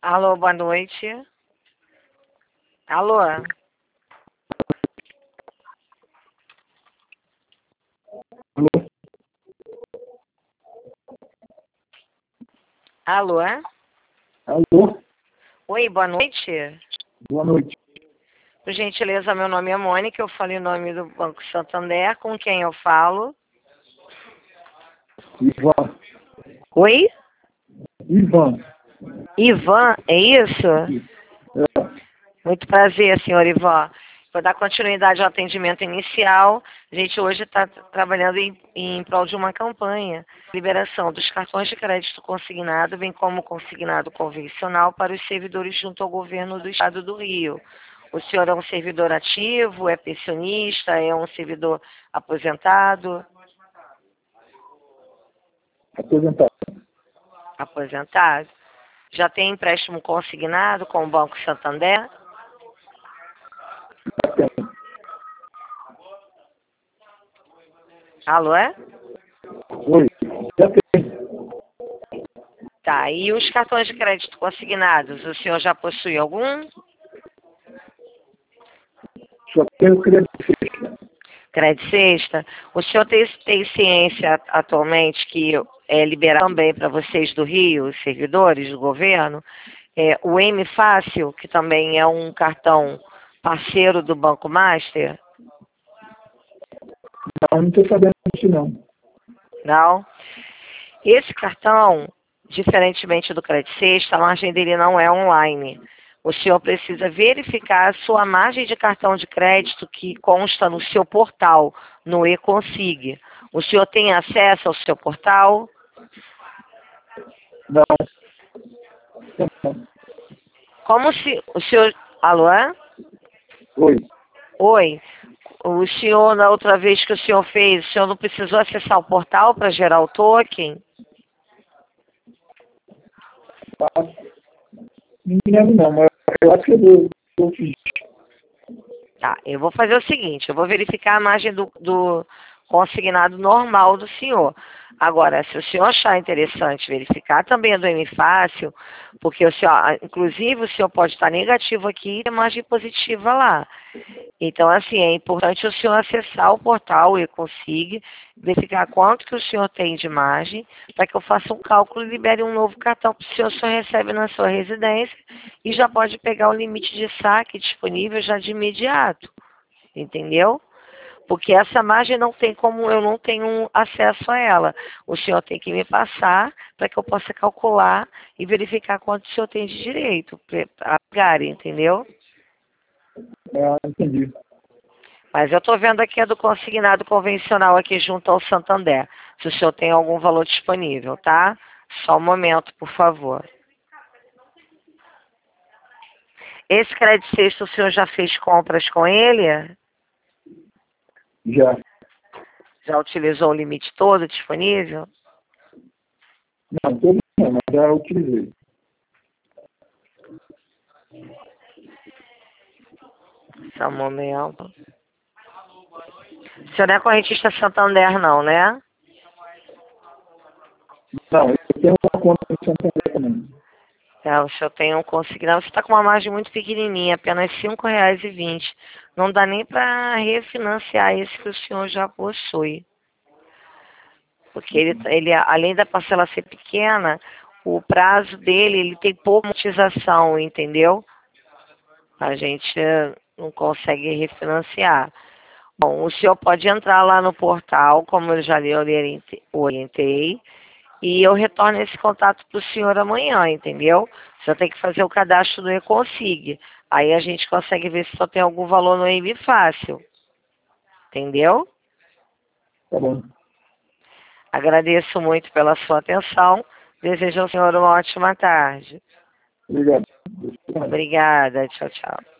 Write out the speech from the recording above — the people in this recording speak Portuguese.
Alô, boa noite. Alô? Alô? Alô? Oi, boa noite. Boa noite. Por gentileza, meu nome é Mônica, eu falo em nome do Banco Santander. Com quem eu falo? Ivan. Oi? Ivan. Ivan, é isso? É. Muito prazer, senhor Ivan. Vou dar continuidade ao atendimento inicial. A gente hoje está trabalhando em prol de uma campanha. Liberação dos cartões de crédito consignado, bem como consignado convencional para os servidores junto ao governo do Estado do Rio. O senhor é um servidor ativo, é pensionista, é um servidor aposentado? Aposentado. Aposentado. Já tem empréstimo consignado com o Banco Santander? Já tem. Alô, é? Oi. Já tem. Tá, e os cartões de crédito consignados, o senhor já possui algum? Só tenho crédito fixo. Crédito sexta? O senhor tem ciência atualmente que é liberado também para vocês do Rio, os servidores do governo, o M Fácil, que também é um cartão parceiro do Banco Master? Não estou sabendo disso, não. Não? Esse cartão, diferentemente do Crédito Sexta, a margem dele não é online. O senhor precisa verificar a sua margem de cartão de crédito que consta no seu portal, no eConsig. O senhor tem acesso ao seu portal? Não. Não. Como se o senhor... Alô? Oi. Oi. O senhor, na outra vez que o senhor fez, o senhor não precisou acessar o portal para gerar o token? Tá. Não me lembro, não, mas eu acho que eu fiz. Tá, eu vou fazer o seguinte, eu vou verificar a margem do consignado normal do senhor. Agora, se o senhor achar interessante verificar também a do M Fácil, porque o senhor, inclusive o senhor pode estar negativo aqui e ter margem positiva lá. Então, assim, é importante o senhor acessar o portal e conseguir verificar quanto que o senhor tem de margem, para que eu faça um cálculo e libere um novo cartão para o senhor recebe na sua residência e já pode pegar o limite de saque disponível já de imediato, entendeu? Porque essa margem não tem como, eu não tenho acesso a ela. O senhor tem que me passar para que eu possa calcular e verificar quanto o senhor tem de direito a pagar, entendeu? Entendi. Mas eu estou vendo aqui a do consignado convencional aqui junto ao Santander. Se o senhor tem algum valor disponível, tá? Só um momento, por favor. Esse crédito sexto, o senhor já fez compras com ele? Já. Já utilizou o limite todo disponível? Não, todo não, mas já utilizei. Só um momento. O senhor não é correntista Santander, não, né? Não, eu tenho uma conta no Santander também. O senhor tem um consignado. Você está com uma margem muito pequenininha, apenas R$ 5,20. Não dá nem para refinanciar esse que o senhor já possui. Porque ele, além da parcela ser pequena, o prazo dele, ele tem pouca amortização, entendeu? A gente não consegue refinanciar. Bom, o senhor pode entrar lá no portal, como eu já lhe orientei, e eu retorno esse contato para o senhor amanhã, entendeu? O senhor tem que fazer o cadastro no eConsig. Aí a gente consegue ver se só tem algum valor no M Fácil. Entendeu? Tá bom. Agradeço muito pela sua atenção. Desejo ao senhor uma ótima tarde. Obrigado. Obrigada. Tchau, tchau.